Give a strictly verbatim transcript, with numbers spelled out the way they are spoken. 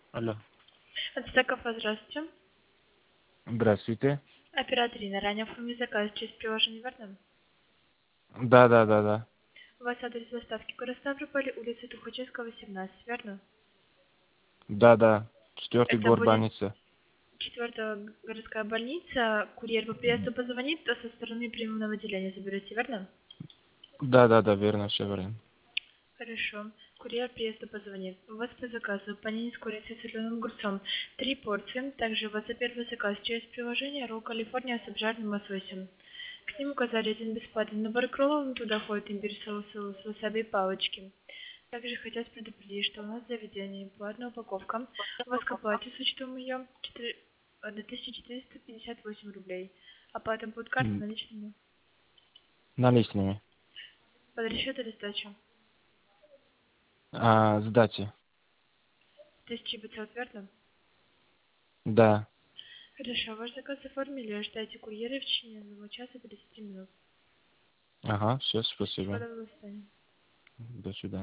Алло. Отстаков, здравствуйте. Здравствуйте. Оператор Инна, ранее оформили заказ через приложение, верно? Да, да, да, да. У вас адрес доставки город Ставрополь, улица Тухачевского, восемнадцать, верно? Да, да. Четвертый Это гор будет больница. четвертая городская больница. Курьер по приезду позвонит, то со стороны приемного отделения заберете, верно? Да, да, да, верно, все верно. Хорошо. Курьер приезду позвонит. У вас по заказу панини с курицей с соленым огурцом. Три порции. Также у вас за первый заказ через приложение ролл Калифорния с обжаренным лососем. К ним указали один бесплатный набор кроллов, но туда входит имбирь, соус, соус, васаби и палочки. Также хотят предупредить, что у нас в заведении платная упаковка. У вас к оплате с учетом ее две тысячи четыреста пятьдесят восемь рублей. Оплата будет картой М, наличными. Наличными. Под расчет или сдачу? А, сдачи. Тысяча пятьсот, верно? Да. Хорошо, ваш заказ оформили, ожидайте курьера в течение одного часа тридцати минут. Ага, все, Всего спасибо. доброго, до свидания. До свидания.